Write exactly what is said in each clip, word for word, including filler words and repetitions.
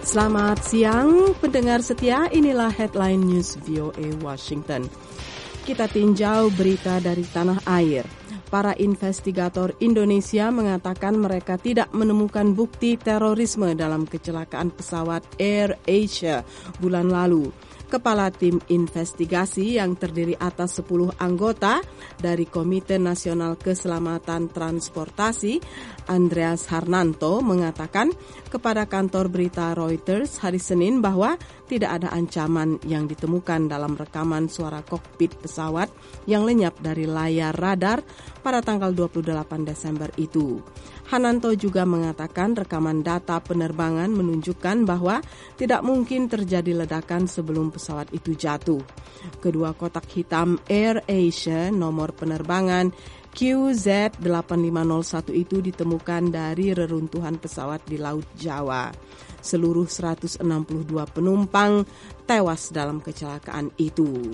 Selamat siang, pendengar setia. Inilah headline news V O A Washington. Kita tinjau berita dari tanah air. Para investigator Indonesia mengatakan mereka tidak menemukan bukti terorisme dalam kecelakaan pesawat Air Asia bulan lalu. Kepala tim investigasi yang terdiri atas sepuluh anggota dari Komite Nasional Keselamatan Transportasi, Andreas Harnanto, mengatakan kepada kantor berita Reuters hari Senin bahwa tidak ada ancaman yang ditemukan dalam rekaman suara kokpit pesawat yang lenyap dari layar radar pada tanggal dua puluh delapan Desember itu. Hananto juga mengatakan rekaman data penerbangan menunjukkan bahwa tidak mungkin terjadi ledakan sebelum pesawat itu jatuh. Kedua kotak hitam Air Asia nomor penerbangan Q Z delapan lima nol satu itu ditemukan dari reruntuhan pesawat di Laut Jawa. Seluruh seratus enam puluh dua penumpang tewas dalam kecelakaan itu.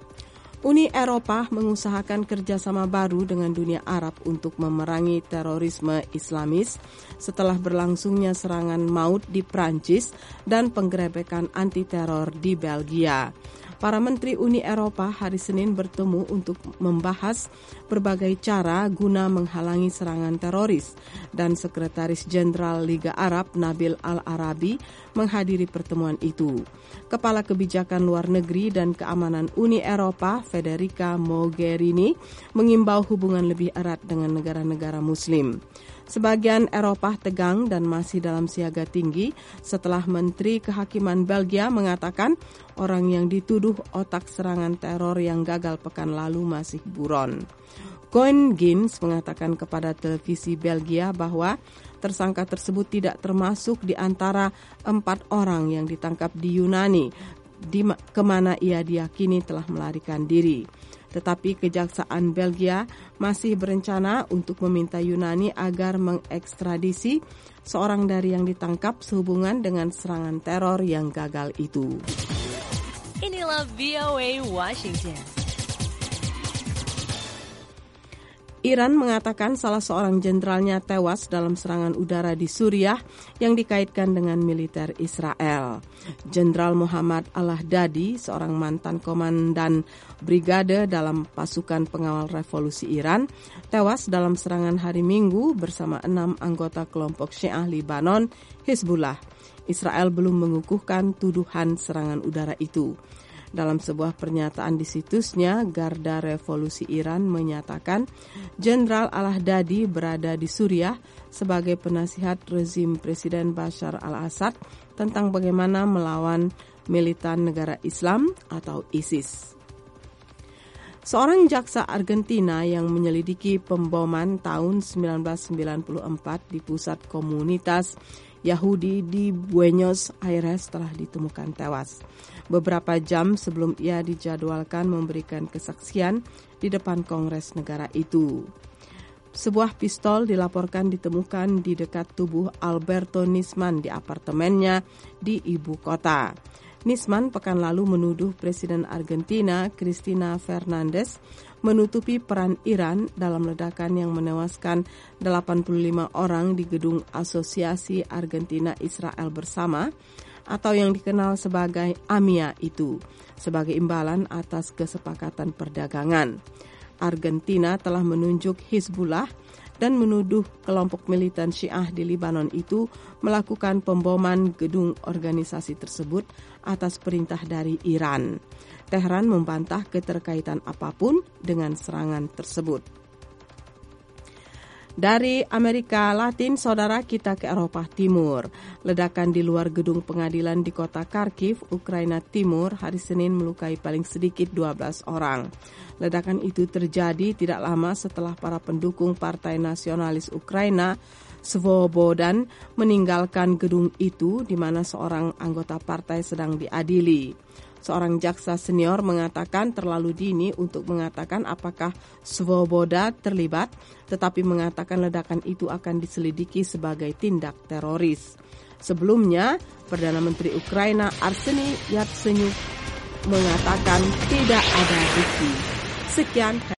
Uni Eropa mengusahakan kerjasama baru dengan dunia Arab untuk memerangi terorisme Islamis setelah berlangsungnya serangan maut di Prancis dan penggerebekan anti-teror di Belgia. Para menteri Uni Eropa hari Senin bertemu untuk membahas berbagai cara guna menghalangi serangan teroris, dan Sekretaris Jenderal Liga Arab Nabil Al-Arabi menghadiri pertemuan itu. Kepala Kebijakan Luar Negeri dan Keamanan Uni Eropa Federica Mogherini mengimbau hubungan lebih erat dengan negara-negara Muslim. Sebagian Eropa tegang dan masih dalam siaga tinggi setelah Menteri Kehakiman Belgia mengatakan orang yang dituduh otak serangan teror yang gagal pekan lalu masih buron. Koen Gins mengatakan kepada televisi Belgia bahwa tersangka tersebut tidak termasuk di antara empat orang yang ditangkap di Yunani, di kemana ia diyakini telah melarikan diri. Tetapi Kejaksaan Belgia masih berencana untuk meminta Yunani agar mengekstradisi seorang dari yang ditangkap sehubungan dengan serangan teror yang gagal itu. Inilah V O A Washington. Iran mengatakan salah seorang jenderalnya tewas dalam serangan udara di Suriah yang dikaitkan dengan militer Israel. Jenderal Muhammad Al-Dadi, seorang mantan komandan brigade dalam pasukan pengawal revolusi Iran, tewas dalam serangan hari Minggu bersama enam anggota kelompok Syiah Libanon, Hizbullah. Israel belum mengukuhkan tuduhan serangan udara itu. Dalam sebuah pernyataan di situsnya, Garda Revolusi Iran menyatakan Jenderal Al-Dadi berada di Suriah sebagai penasihat rezim Presiden Bashar al-Assad tentang bagaimana melawan militan negara Islam atau ISIS. Seorang jaksa Argentina yang menyelidiki pemboman tahun sembilan belas sembilan puluh empat di pusat komunitas Yahudi di Buenos Aires telah ditemukan tewas beberapa jam sebelum ia dijadwalkan memberikan kesaksian di depan Kongres negara itu. Sebuah pistol dilaporkan ditemukan di dekat tubuh Alberto Nisman di apartemennya di ibu kota. Nisman pekan lalu menuduh Presiden Argentina Cristina Fernandez menutupi peran Iran dalam ledakan yang menewaskan delapan puluh lima orang di gedung Asosiasi Argentina Israel Bersama atau yang dikenal sebagai A M I A itu sebagai imbalan atas kesepakatan perdagangan. Argentina telah menunjuk Hizbullah dan menuduh kelompok militan Syiah di Libanon itu melakukan pemboman gedung organisasi tersebut atas perintah dari Iran. Teheran membantah keterkaitan apapun dengan serangan tersebut. Dari Amerika Latin, saudara, kita ke Eropa Timur. Ledakan di luar gedung pengadilan di kota Kharkiv, Ukraina Timur, hari Senin melukai paling sedikit dua belas orang. Ledakan itu terjadi tidak lama setelah para pendukung Partai Nasionalis Ukraina, Svobodan, meninggalkan gedung itu di mana seorang anggota partai sedang diadili. Seorang jaksa senior mengatakan terlalu dini untuk mengatakan apakah Svoboda terlibat, tetapi mengatakan ledakan itu akan diselidiki sebagai tindak teroris. Sebelumnya, Perdana Menteri Ukraina Arseniy Yatsenyuk mengatakan tidak ada bukti. Sekian.